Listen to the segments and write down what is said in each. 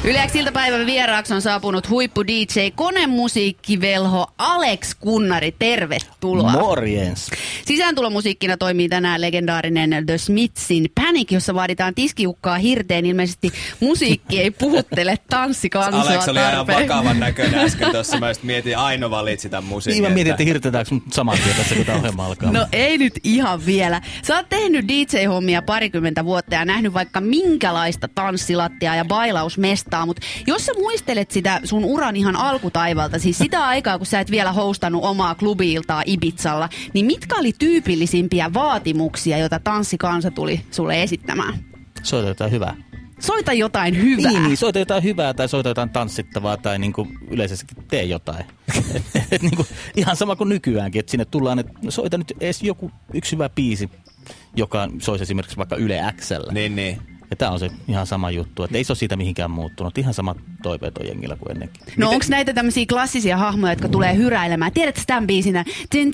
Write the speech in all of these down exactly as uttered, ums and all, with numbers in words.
Yle X iltapäivän vieraaksi on saapunut huippu D J, konemusiikkivelho Alex Kunnari. Tervetuloa. Morjens. Sisääntulomusiikkina toimii tänään legendaarinen The Smithsin Panic, jossa vaaditaan tiskiukkaa hirteen. Ilmeisesti musiikki ei puhuttele tanssikansaa tarpeeksi. Alex oli ihan vakavan näköinen äsken tuossa. Mä mietin, Aino valitsi tämän musiikin. Niin mä mietin, että hirtetäänkö mut saman tien tässä, kun tämä ohjelma alkaa. No ei nyt ihan vielä. Sä oot tehnyt D J-hommia parikymmentä vuotta ja nähnyt vaikka minkälaista tanssilattiaa ja bailausmestaa, mutta jos sä muistelet sitä sun uran ihan alkutaivalta, siis sitä aikaa, kun sä et vielä hostannut omaa klubi-iltaa Ibizalla, niin mitkä oli tyypillisimpiä vaatimuksia, joita tanssikansa tuli sulle esittämään? Soita jotain hyvää. Soita jotain hyvää. Niin, niin, soita jotain hyvää tai soita jotain tanssittavaa tai niinku yleisesti tee jotain. et, et, niinku, ihan sama kuin nykyäänkin, että sinne tullaan, että soita nyt edes joku yksi hyvä biisi, joka soisi esimerkiksi vaikka Yle X:llä. Niin, niin. Ja tää on se ihan sama juttu, että ei se ole siitä mihinkään muuttunut. Ihan samat toiveet on jengillä kuin ennenkin. No onko näitä tämmöisiä klassisia hahmoja, jotka tulee hyräilemään? Tiedätkö tämän biisinä?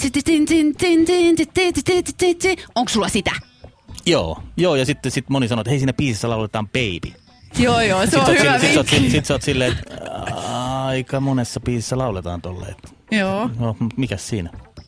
Onko sulla sitä? Joo, joo, ja sitten sit moni sanoo, että hei, siinä biisissä lauletaan Baby. Joo, joo, se on sit hyvä Sitten vinkki. sit sä oot silleen, että aika monessa biisissä lauletaan tolleen. Joo. No, mikäs siinä?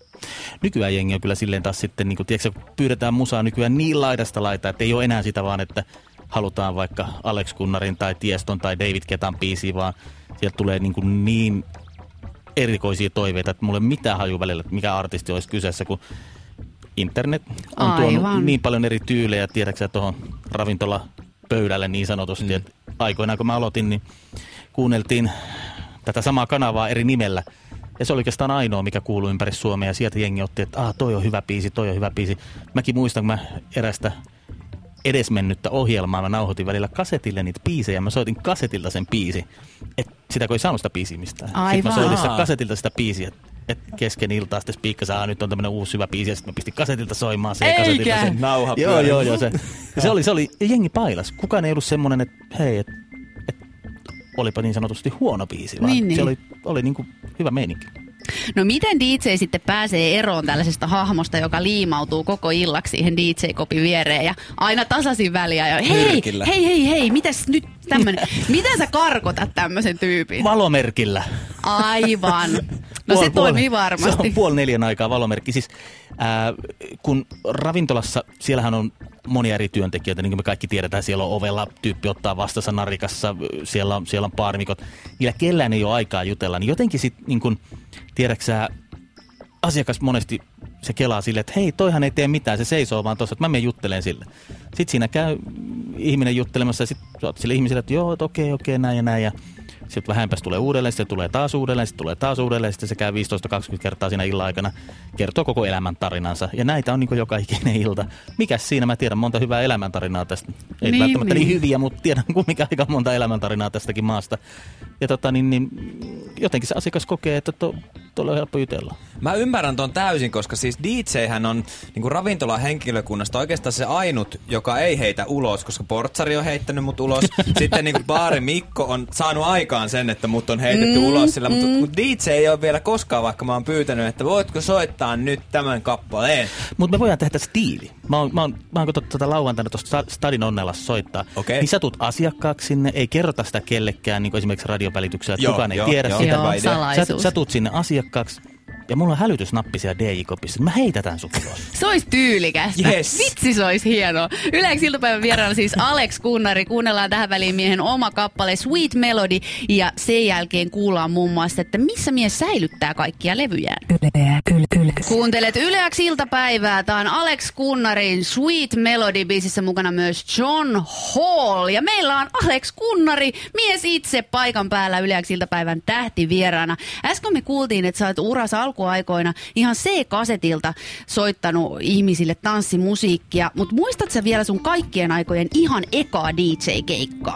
Nykyään jengi on kyllä silleen taas sitten, niin kun, tiedätkö, pyydetään musaa nykyään niin laidasta laita, että ei ole enää sitä vaan, että halutaan vaikka Alex Kunnarin tai Tieston tai David Guettan biisiä, vaan sieltä tulee niin, kuin niin erikoisia toiveita, että mulla ei ole mitään haju välillä, että mikä artisti olisi kyseessä, kun internet on Aivan. tuonut niin paljon eri tyylejä, tiedätkö tuohon ravintolapöydälle niin sanotusti, mm. että aikoinaan kun mä aloitin, niin kuunneltiin tätä samaa kanavaa eri nimellä. Ja se oli oikeastaan ainoa, mikä kuului ympäri Suomea. Ja sieltä jengi otti, että ah, toi on hyvä biisi, toi on hyvä biisi. Mäkin muistan, kun mä erästä edesmennyttä ohjelmaa, mä nauhoitin välillä kasetille niitä biisejä. Mä soitin kasetilta sen biisi. Et sitä kun ei saanut sitä biisiä mistään. Aivan. Sitten mä soitin sitä kasetilta sitä biisiä. Että et kesken iltaa sitten spiikkasi, ah, nyt on tämmönen uusi hyvä biisi. Ja sitten mä pistin kasetilta soimaan se. Eikä. Kasetilta sen. Nauha Joo, joo, joo. Se, se, oli, se oli, ja jengi pailas. Kukaan ei ollut semmonen, että hei, että et, olipa niin sanotusti huono biisi. Vaan niin, niin. se oli, oli niinku hyvä meininki. No miten D J sitten pääsee eroon tällaisesta hahmosta, joka liimautuu koko illaksi siihen D J-kopin viereen ja aina tasaisin väliä ja hei, Myrkillä. hei, hei, hei, mitäs nyt tämmönen, mitä sä karkotat tämmöisen tyypin? Valomerkillä. Aivan. No Puol, se toimii puol, varmasti. Se on puoli neljän aikaa valomerkki. Siis ää, kun ravintolassa, siellähän on monia eri työntekijöitä, niin kuin me kaikki tiedetään, siellä on ovella tyyppi ottaa vastansa narikassa, siellä on, siellä on baarimikot. Niillä kellään ei ole aikaa jutella, niin jotenkin sitten, niin kun, tiedätkö sä, asiakas monesti se kelaa silleen, että hei, toihan ei tee mitään, se seisoo vaan tuossa, että mä menen juttelemaan sille. Sitten siinä käy ihminen juttelemassa ja sitten oot sille ihmiselle, että joo, okei, okei, näin ja näin ja sitten vähänpäs tulee uudelleen, sitten tulee taas uudelleen, sitten tulee taas uudelleen, sitten se käy viisitoista kaksikymmentä kertaa siinä illan aikana, kertoo koko elämäntarinansa. Ja näitä on niin kuin joka ikinen ilta. Mikäs siinä? Mä tiedän monta hyvää elämäntarinaa tästä. Ei niin, välttämättä niin. niin hyviä, mutta tiedän kumminkin aika monta elämäntarinaa tästäkin maasta. Ja tota, niin, niin, jotenkin se asiakas kokee, että to, tuolla on helppo jutella. Mä ymmärrän ton täysin, koska siis D J-hän on niin ravintolan henkilökunnasta oikeastaan se ainut, joka ei heitä ulos, koska portsari on heittänyt mut ulos. Sitten niin baari Mikko on saanut aikaan sen, että mut on heitetty mm, ulos sillä, mutta mm. D J ei ole vielä koskaan, vaikka mä oon pyytänyt, että voitko soittaa nyt tämän kappaleen. Mutta me voidaan tehdä diili. Mä oon, mä oon, mä oon katsottu tätä lauantaina tuosta Stadin Onnelassa soittaa. Okay. Niin sä tuut asiakkaaksi sinne, ei kerrota sitä kellekään, niin kuin esimerkiksi radiovälityksellä, että joo, kukaan ei joo, tiedä joo, sitä. Joo, Sä, salaisuus. sä tuut sinne asiakkaaksi. Ja mulla on hälytysnappi siellä D J-kopissa. Mä heitetään sut ulos. Se olisi tyylikästä. Yes. Vitsi, se olisi hienoa. Yle X iltapäivän vieraana siis Alex Kunnari. Kuunnellaan tähän väliin miehen oma kappale Sweet Melody. Ja sen jälkeen kuullaan muun muassa, että missä mies säilyttää kaikkia levyjään. Yle, yle, yle. Kuuntelet Yle X iltapäivää. Tää on Alex Kunnarin Sweet Melody -biisissä mukana myös John Hall. Ja meillä on Alex Kunnari, mies itse paikan päällä Yle X iltapäivän tähtivieraana. Äsken me kuultiin, että sä oot uras alkuaikoina ihan C-kasetilta soittanut ihmisille tanssimusiikkia, mutta muistatko sä vielä sun kaikkien aikojen ihan ekaa D J-keikkaa?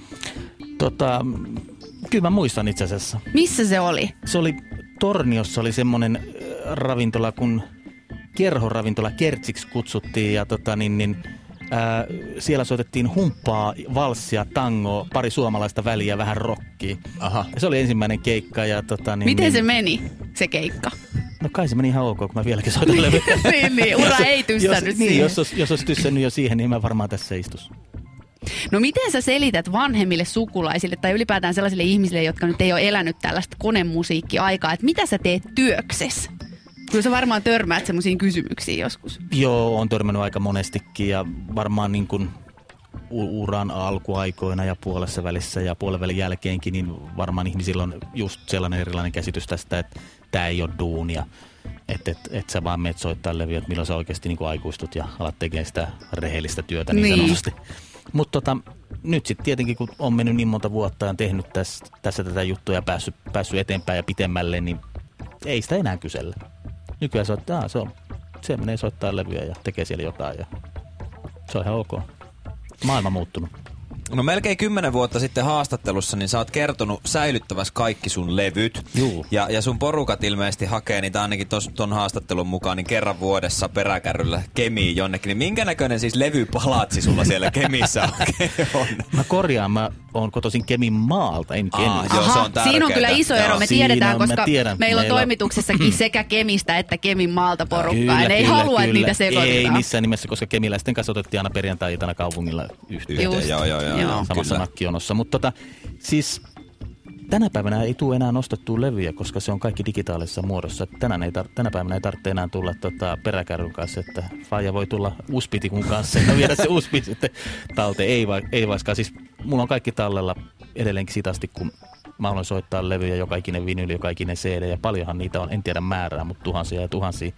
Tota, kyllä mä muistan itse asiassa. Missä se oli? Se oli Torniossa oli semmoinen ravintola, kun kerhoravintola Kertsiksi kutsuttiin ja tota niin, niin ää, siellä soitettiin humppaa, valssia, tangoa, pari suomalaista väliä, vähän rockia. Aha. Ja se oli ensimmäinen keikka ja tota niin... Miten niin, se meni, se keikka? No kai se meni ihan ok, kun mä vieläkin soitan levyä. niin, niin, ura ei tyssännyt jos, siihen. niin, jos, jos, jos olisi tyssännyt jo siihen, niin mä varmaan tässä istus. No miten sä selität vanhemmille sukulaisille tai ylipäätään sellaisille ihmisille, jotka nyt ei ole elänyt tällaista konemusiikki-aikaa, että mitä sä teet työksessä? Kyllä sä varmaan törmäät semmoisiin kysymyksiin joskus. Joo, on törmännyt aika monestikin ja varmaan niin kuin uran alkuaikoina ja puolessa välissä ja puolen välin jälkeenkin, niin varmaan ihmisillä on just sellainen erilainen käsitys tästä, että tämä ei ole duunia. Että et, et sä vaan meet soittaa levyä, että milloin sä oikeasti niin kuin aikuistut ja alat tekemään sitä rehellistä työtä niin, niin. sanotusti. Mutta tota, nyt sitten tietenkin, kun on mennyt niin monta vuotta ja tehnyt tässä, tässä tätä juttua ja päässyt, päässyt eteenpäin ja pitemmälle, niin ei sitä enää kysellä. Nykyään se, että, se, on, se menee soittaa levyä ja tekee siellä jotain ja se on ihan ok. Maailma muuttunut. No melkein kymmenen vuotta sitten haastattelussa, niin sä oot kertonut säilyttävässä kaikki sun levyt. Juu. Ja, ja sun porukat ilmeisesti hakee niitä ainakin tos, ton haastattelun mukaan niin kerran vuodessa peräkärryllä Kemiin jonnekin. Niin minkä näköinen siis levypalatsi sulla siellä Kemissä oikein on? Mä korjaan, mä oon kotoisin Kemin maalta, en Kemin. Aa, joo, se on tärkeää. Siinä on kyllä iso ero, me Siinä tiedetään, on, koska tiedän, meillä on meillä toimituksessakin sekä Kemistä että Kemin maalta porukkaa. Kyllä, Ja ne ei kyllä, halua, kyllä. että niitä sekoitetaan. Ei missään nimessä, koska kemiläisten kanssa otettiin aina perjantai-iltana kaupungilla yhteen. Just. Joo, joo, joo. Joo. Samassa nakkionossa. Mutta tota, siis tänä päivänä ei tule enää nostettua levyjä, koska se on kaikki digitaalisessa muodossa. Tänä, ei tar- tänä päivänä ei tarvitse enää tulla tota, peräkärryn kanssa, että faija voi tulla uspitikun kanssa ja viedä se uspi sitten talteen. Ei, va- ei vaikka. Siis mulla on kaikki tallella edelleenkin siitä asti, kun mä haluan soittaa levyjä, joka ikinen vinyli, joka ikinen C D ja paljonhan niitä on, en tiedä määrää, mutta tuhansia ja tuhansia.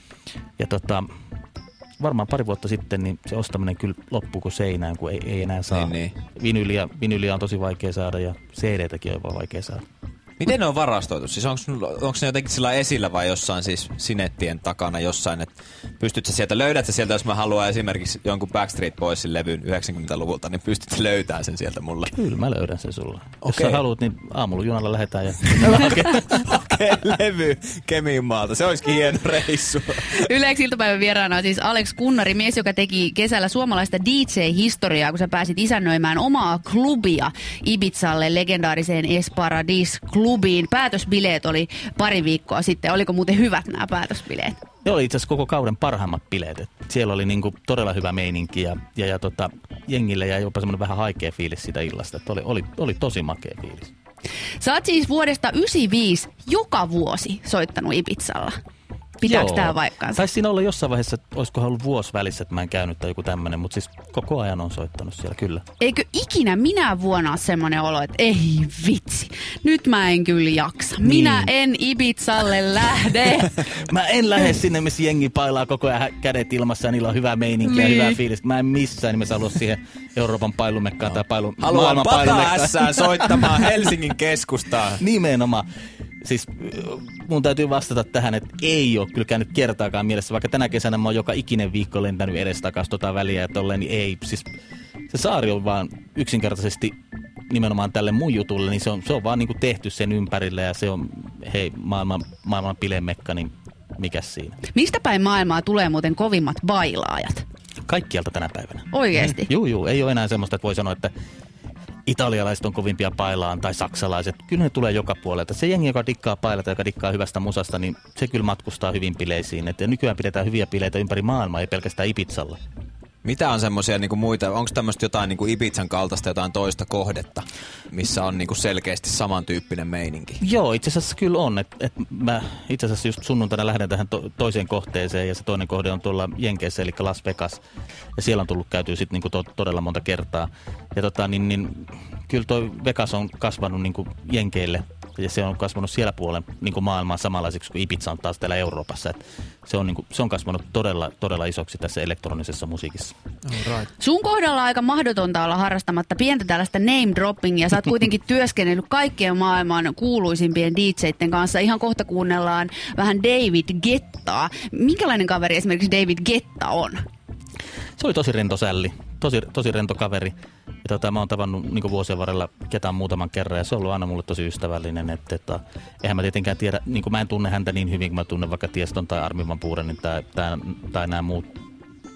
Ja tota, varmaan pari vuotta sitten niin se ostaminen kyllä loppuu kuin seinään, kun ei, ei enää saa. Niin, niin. Vinyliä, vinyliä on tosi vaikea saada ja C D-täkin on vaikea saada. Miten ne on varastoitu? Siis onko ne jotenkin sillä esillä vai jossain siis sinettien takana jossain, että pystytkö sieltä, löydät sä sieltä, jos mä haluan esimerkiksi jonkun Backstreet Boysin levyn yhdeksänkymmentäluvulta, niin pystytkö löytämään sen sieltä mulle? Kyllä mä löydän sen sulle. Okei. Jos sä haluat, niin aamulla junalla lähdetään ja... Okei, okay, levy Kemin maalta. Se olisikin hieno reissu. Yleensä iltapäivän vieraana on siis Alex Kunnari, mies, joka teki kesällä suomalaista D J-historiaa, kun sä pääsit isännöimään omaa klubia Ibizalle, legendaariseen Esparadis-klubiin. Päätösbileet oli pari viikkoa sitten. Oliko muuten hyvät nämä päätösbileet? Ne oli itse asiassa koko kauden parhaimmat bileet. Et siellä oli niinku todella hyvä meininki ja, ja, ja tota, jengille jäi jopa semmoinen vähän haikea fiilis siitä illasta. Et oli, oli, oli tosi makea fiilis. Sä oot siis vuodesta yhdeksänkymmentäviisi joka vuosi soittanut Ibizalla. Pitääkö tää paikkaansa? Taisi siinä olla jossain vaiheessa, että olisikohan ollut vuosi välissä, että mä en käynyt tai joku tämmöinen, mutta siis koko ajan on soittanut siellä, kyllä. Eikö ikinä minä vuonna ole semmoinen olo, että ei vitsi, nyt mä en kyllä jaksa. Minä Niin. en Ibizalle lähde. Mä en lähde sinne, missä jengi pailaa koko ajan kädet ilmassa ja niillä on hyvä meininki ja Niin. hyvä fiilis. Mä en missään nimessä halua siihen Euroopan pailumekkaan tai pailu, Haluan maailman Pata pailumekkaan. Ässään soittamaan Helsingin keskustaan. Nimenomaan. Siis mun täytyy vastata tähän, että ei ole kyllä käynyt kertaakaan mielessä, vaikka tänä kesänä mä oon joka ikinen viikko lentänyt edestakas tota väliä ja tolleen, niin ei. Siis se saari on vaan yksinkertaisesti nimenomaan tälle mun jutulle, niin se on, se on vaan niinku tehty sen ympärille ja se on, hei, maailman, maailman pilemekka, niin mikäs siinä? Mistä päin maailmaa tulee muuten kovimmat bailaajat? Kaikkialta tänä päivänä. Oikeesti? Mm. Juu, juu. Ei ole enää semmoista, että voi sanoa, että italialaiset on kovimpia pailaan tai saksalaiset. Kyllä ne tulee joka puolelta. Se jengi, joka dikkaa pailata, joka dikkaa hyvästä musasta, niin se kyllä matkustaa hyvin bileisiin. Et nykyään pidetään hyviä bileitä ympäri maailmaa, ei pelkästään Ibizalla. Mitä on semmoisia niinku muita, onko tämmöistä jotain niinku Ibizan kaltaista jotain toista kohdetta, missä on niinku selkeästi samantyyppinen meininki? Joo, itse asiassa kyllä on. Et, et mä itse asiassa just sunnuntaina lähden tähän to- toiseen kohteeseen ja se toinen kohde on tuolla Jenkeissä, eli Las Vegas. Ja siellä on tullut käytyä sitten niinku to- todella monta kertaa. Ja tota, niin, niin, kyllä toi Vegas on kasvanut niinku Jenkeille ja se on kasvanut siellä puolen niinku maailmaa samanlaiseksi kuin Ibiza on taas täällä Euroopassa. Et se, on, niinku, se on kasvanut todella, todella isoksi tässä elektronisessa musiikissa. Right. Sun kohdalla on aika mahdotonta olla harrastamatta pientä tällaista name droppingia. Sä oot kuitenkin työskennellyt kaikkien maailman kuuluisimpien D J:iden kanssa. Ihan kohta kuunnellaan vähän David Guettaa. Minkälainen kaveri esimerkiksi David Guetta on? Se oli tosi rento sälli, tosi, tosi rento kaveri. Ja tota, mä oon tavannut niin vuosien varrella ketään muutaman kerran ja se on ollut aina mulle tosi ystävällinen. Että, että, eihän mä tietenkään tiedä, niin mä en tunne häntä niin hyvin kuin mä tunnen vaikka Tieston tai Armin van Buurenin tai, tai, tai nämä muut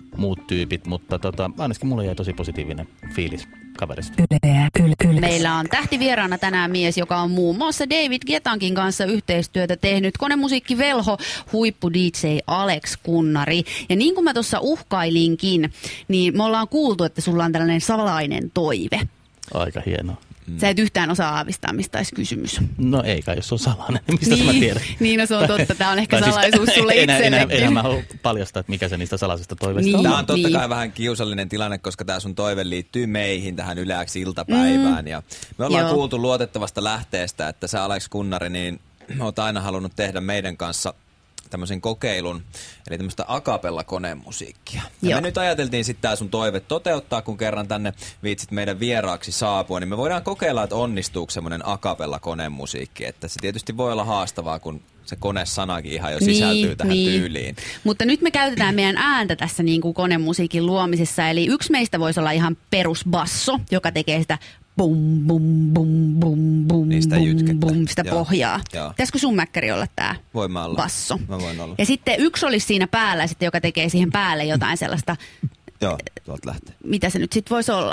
muut tyypit, mutta tota, ainakin mulle jäi tosi positiivinen fiilis kaverista. Meillä on tähtivieraana tänään mies, joka on muun muassa David Guettankin kanssa yhteistyötä tehnyt. Konemusiikkivelho, huippu D J Alex Kunnari. Ja niin kuin mä tuossa uhkailinkin, niin me ollaan kuultu, että sulla on tällainen salainen toive. Aika hienoa. Sä et yhtään osaa aavistaa, mistä olisi kysymys. No ei kai, jos se on salainen. Mistä niin, mä tiedän? Niin, no se on totta. Tämä on ehkä salaisuus siis, sulle enää, itsellekin. Enää, enää mä haluan paljastaa, että mikä se niistä salaisista toiveista niin, on. Tämä on totta niin. kai vähän kiusallinen tilanne, koska tämä sun toive liittyy meihin tähän Yleäksi iltapäivään. Mm. Ja me ollaan Joo. kuultu luotettavasta lähteestä, että sä Alex Kunnari, niin oot aina halunnut tehdä meidän kanssa tämmöisen kokeilun, eli tämmöistä a cappella konemusiikkia. Ja me nyt ajateltiin sitten tää sun toive toteuttaa, kun kerran tänne viitsit meidän vieraaksi saapua, niin me voidaan kokeilla, että onnistuuko semmoinen a cappella konemusiikki. Että se tietysti voi olla haastavaa, kun se konesanakin ihan jo sisältyy niin, tähän niin. tyyliin. Mutta nyt me käytetään meidän ääntä tässä niin kuin konemusiikin luomisessa, eli yksi meistä voisi olla ihan perusbasso, joka tekee sitä bum bum bum bum bum niin sitä bum, bum sitä Joo. pohjaa. Joo. Pitäisikö sun mäkkäri olla tää voin mä olla. basso? Mä voin olla. Ja sitten yksi olisi siinä päällä, sitten, joka tekee siihen päälle jotain sellaista. Joo, tuolta lähtee. Mitä se nyt sitten voisi olla?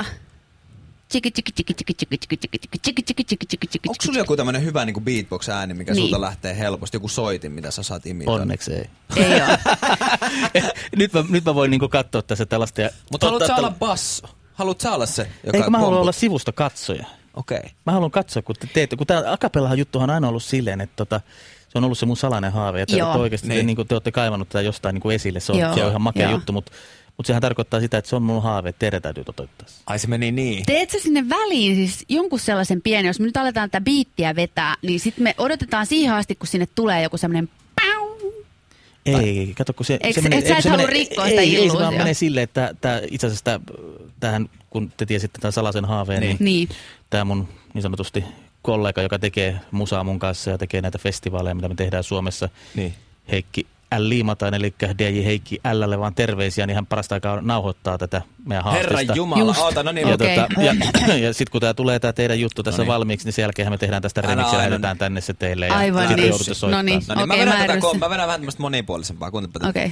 Onko sulla joku tämmönen hyvä niinku beatbox-ääni, mikä niin. sulta lähtee helposti? Joku soitin, mitä sä saat imitoida? Onneksi ei. Ei ole. nyt, mä, nyt mä voin niinku katsoa tässä tällaista. Ja mutta haluatko sä olla basso? Haluatko sä olla se, joka... Eikö mä haluan olla sivusta katsoja. Okei. Okay. Mä haluan katsoa, kun te teette, kun tää a cappellahan juttuhan on aina ollut silleen, että tota, se on ollut se mun salainen haave. Ja te, te oikeasti niin. te, niin te olette kaivannut tätä jostain niin esille. Se on, se on ihan makea Joo. juttu, mutta Mutta sehän tarkoittaa sitä, että se on mun haave, että teidän täytyy toteuttaa. Ai se meni niin. Teet sä sinne väliin siis jonkun sellaisen pienen, jos me nyt aletaan tätä biittiä vetää, niin sitten me odotetaan siihen asti, kun sinne tulee joku semmoinen pau. Ei, kato, kun se... Eikö, se menee, et sä et halua rikkoa sitä ei, illuusia? Ei, se vaan menee silleen, että tää, itse asiassa tää, tähän, kun te tiesitte tämän salaisen haaveen, niin, niin. tämä mun niin sanotusti kollega, joka tekee musaa mun kanssa ja tekee näitä festivaaleja, mitä me tehdään Suomessa, niin. Heikki L. Liimatain, eli D J Heikki L:lle vaan terveisiä, niin hän parasta aikaa nauhoittaa tätä meidän haastista. Herra Jumala, oota, no niin. Ja, okay. tota, ja, ja sitten kun tämä tulee tämä teidän juttu tässä no niin. valmiiksi, niin sen jälkeen me tehdään tästä remix ja lähetetään tänne se teille. Ja aivan sitten niin. joudutte soittaa. No niin, no niin okei, mä, mä, vedän tätä, mä vedän vähän tämmöistä monipuolisempaa. Kuuntelepa okei.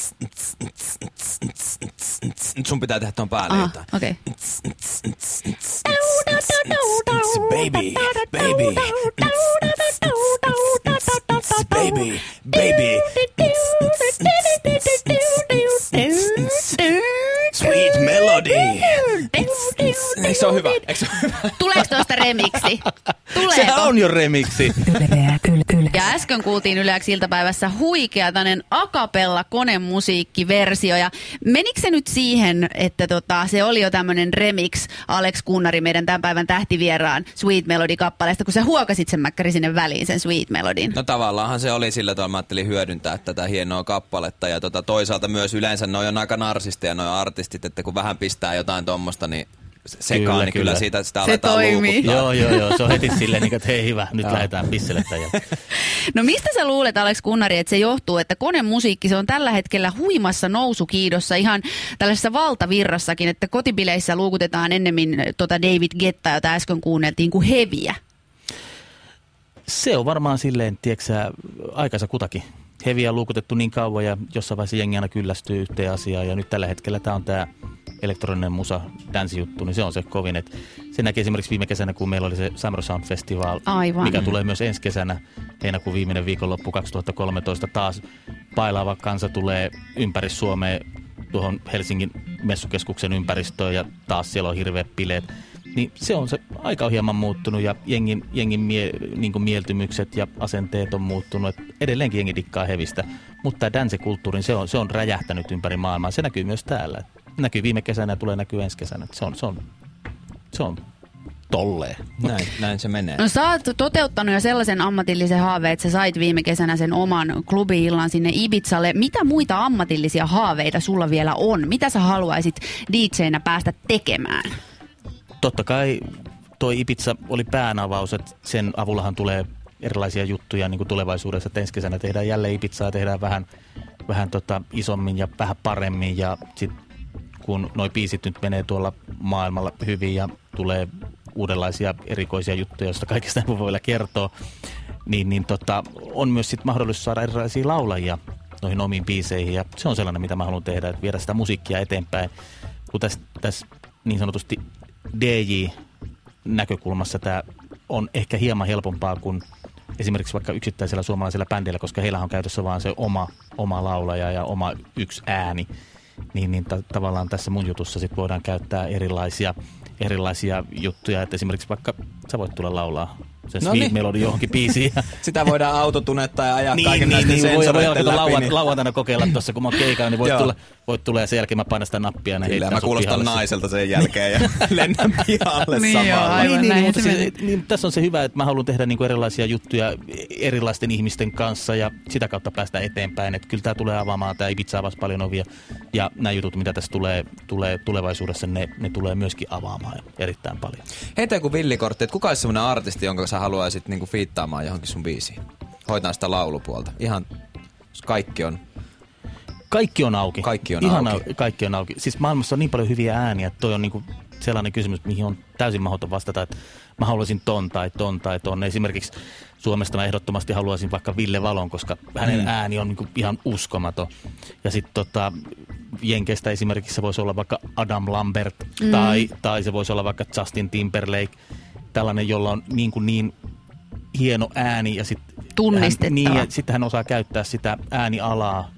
Nyt sun pitää tehdä tuon päälle Aha, jotain. okei. Baby, baby, baby, baby. Sweet melody. Eikö se ole hyvä? Eikö se ole hyvä? Tuleeko tuosta remiksi? Tuleeko? Sehän on jo remiksi. Ja äsken kuultiin Yleäksi iltapäivässä huikea tämmöinen a cappella konemusiikkiversio. Ja menikö se nyt siihen, että tota, se oli jo tämmöinen remix Alex Kunnari, meidän tämän päivän tähtivieraan Sweet Melody-kappaleesta, kun sä huokasit sen mäkkäri sinne väliin, sen Sweet Melodyn? No tavallaanhan se oli sillä tavalla, mä ajattelin hyödyntää tätä hienoa kappaletta. Ja tota, toisaalta myös yleensä noi on aika narsisteja noi artistit, että kun vähän pistää jotain tommosta, niin sekaan, kyllä, niin kyllä, kyllä siitä sitä se aletaan toimii. luukuttaa. Joo, joo, joo. Se on heti silleen, että hei hyvä, nyt lähdetään pisselettä. No mistä sä luulet, Alex Kunnari, että se johtuu, että konemusiikki, se on tällä hetkellä huimassa nousukiidossa ihan tällaisessa valtavirrassakin, että kotibileissä luukutetaan ennemmin tota David Guettaa, jota äsken kuunneltiin, kuin heviä? Se on varmaan silleen, tiedätkö aikansa kutakin. Heviä on luukutettu niin kauan ja jossain vaiheessa jengi aina kyllästyy yhteen asiaan ja nyt tällä hetkellä tämä on tämä elektroninen musa, dance-juttu, niin se on se kovin. Et se näki esimerkiksi viime kesänä, kun meillä oli se Summer Sound Festival, Aivan. mikä tulee myös ensi kesänä, heinäkuun viimeinen viikonloppu kaksituhattakolmetoista. Taas pailaava kansa tulee ympäri Suomea tuohon Helsingin messukeskuksen ympäristöön ja taas siellä on hirveät bileet. Niin se on se aika on hieman muuttunut ja jengin, jengin mie, niin kuin mieltymykset ja asenteet on muuttunut. Et edelleenkin jengi dikkaa hevistä, mutta tämä dance-kulttuurin se on, se on räjähtänyt ympäri maailmaa. Se näkyy myös täällä. Näkyy viime kesänä ja tulee näkyy ensi kesänä. Se on, se on, se on tolleen. Näin, näin se menee. No sä oot toteuttanut jo sellaisen ammatillisen haaveen, että sä sait viime kesänä sen oman klubi-illan sinne Ibizalle. Mitä muita ammatillisia haaveita sulla vielä on? Mitä sä haluaisit D J:nä päästä tekemään? Totta kai toi Ibiza oli päänavaus, että sen avullahan tulee erilaisia juttuja niin kuin tulevaisuudessa. Että ensi kesänä tehdään jälleen Ibizaa, tehdään vähän, vähän tota isommin ja vähän paremmin. Ja sitten kun noi biisit nyt menee tuolla maailmalla hyvin ja tulee uudenlaisia erikoisia juttuja, joista kaikista ei voi vielä kertoa, niin, niin tota, on myös sitten mahdollisuus saada erilaisia laulajia noihin omiin biiseihin. Ja se on sellainen, mitä mä haluan tehdä, että viedä sitä musiikkia eteenpäin. Kun tässä täs niin sanotusti D J-näkökulmassa tämä on ehkä hieman helpompaa kuin esimerkiksi vaikka yksittäisellä suomalaisella bändillä, koska heillä on käytössä vaan se oma, oma laulaja ja oma yksi ääni. Niin, niin ta- tavallaan tässä mun jutussa sit voidaan käyttää erilaisia, erilaisia juttuja, että esimerkiksi vaikka sä voit tulla laulaa se Sweet niin. Melody johonkin biisiin. Sitä voidaan autotunetta ja ajaa niin, kaiken niin, näisten niin, sensoreiden voi, voi läpi. lauan, Niin. lauantaina kokeilla tuossa, kun mä oon keikalla, niin voit tulla, voit tulla ja sen jälkeen mä painan sitä nappia ja ne heittää mä kuulostan pihalle. naiselta sen jälkeen ja lennän pihalle niin joo, samalla. aivan niin, näin niin, mutta se siis, niin, tässä on se hyvä, että mä haluan tehdä niinku erilaisia juttuja erilaisten ihmisten kanssa ja sitä kautta päästä eteenpäin. Että kyllä tämä tulee avaamaan, tämä Ibiza avasi paljon ovia ja nämä jutut, mitä tässä tulee, tulee tulevaisuudessa, ne, ne tulee myöskin avaamaan erittäin paljon. Heitä joku villikortti, että kuka olisi semmoinen artisti, jonka sä haluaisit niinku fiittaamaan johonkin sun biisiin? Hoitaan sitä laulupuolta. Ihan kaikki on... Kaikki on auki. Kaikki on Ihan auki. Au, kaikki on auki. Siis maailmassa on niin paljon hyviä ääniä, että toi on niinku sellainen kysymys, mihin on täysin mahdoton vastata, että mä haluaisin ton tai ton tai ton. Esimerkiksi Suomesta mä ehdottomasti haluaisin vaikka Ville Valon, koska hänen mm. ääni on niinku ihan uskomaton. Ja sitten tota, Jenkeistä esimerkiksi se voisi olla vaikka Adam Lambert mm. tai, tai se voisi olla vaikka Justin Timberlake. Tällainen, jolla on niin, kuin niin hieno ääni ja sitten tunnistettava. Niin, ja sitten hän osaa käyttää sitä äänialaa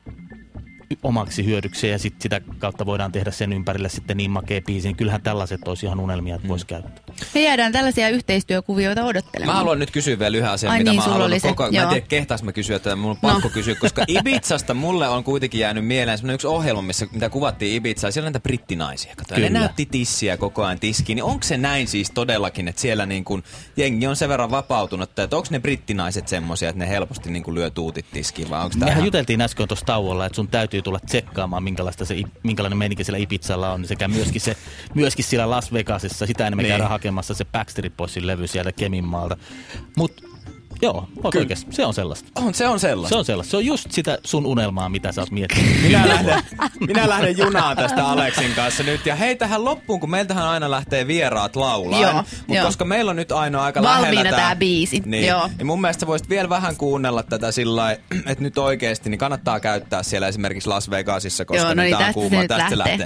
omaksi hyödykseen ja sit sitä kautta voidaan tehdä sen ympärille sitten niin makea biisi. Kyllähän tällaiset olisi ihan unelmia, että mm. voisi käyttää. Me jäädään tällaisia yhteistyökuvioita odottelemaan. Mä haluan nyt kysyä vielä yhden asian, Ai mitä niin, mä haluan se, koko ajan. Mä en joo. tiedä, kehtaas mä kysyä, että mun on pakko no. kysyä, koska Ibizasta mulle on kuitenkin jäänyt mieleen semmoinen yksi ohjelma, missä, mitä kuvattiin Ibizaa. Siellä on näitä brittinaisia. Kato, ne näytti tissiä koko ajan tiskiin. Niin onko se näin siis todellakin, että siellä niin kun jengi on sen verran vapautunut, että onko ne brittinaiset semmoisia, että ne helposti niin kun lyö tuutit tiskiin? Vai onko Mehän ihan... juteltiin äsken tuossa tauolla, että sun täytyy tulla tsekkaamaan, minkälaista se, minkälainen meininki siellä Ibizalla on. Sekä myöskin, se, myöskin siellä Las Vegasissa. Sitä ennen me niin. käydään hakemassa se Backstreet Boysin levy sieltä Keminmaalta. Mut joo, oikeasti, se on sellaista. On, se on sellaista. Se on sellaista. Se on just sitä sun unelmaa, mitä sä oot miettinyt. Minä lähden, minä lähden junaan tästä Aleksin kanssa nyt. Ja hei tähän loppuun, kun meiltähän aina lähtee vieraat laulaan. Mutta koska meillä on nyt aina aika valmiina lähellä tää biisi. Niin, Joo. niin mun mielestä voisit vielä vähän kuunnella tätä sillä lailla, että nyt oikeesti niin kannattaa käyttää siellä esimerkiksi Las Vegasissa, koska joo, no niin, tää on kuuma. tästä se lähtee.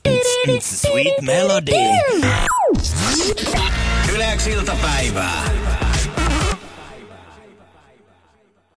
Sweet Melody. Yleäks iltapäivää.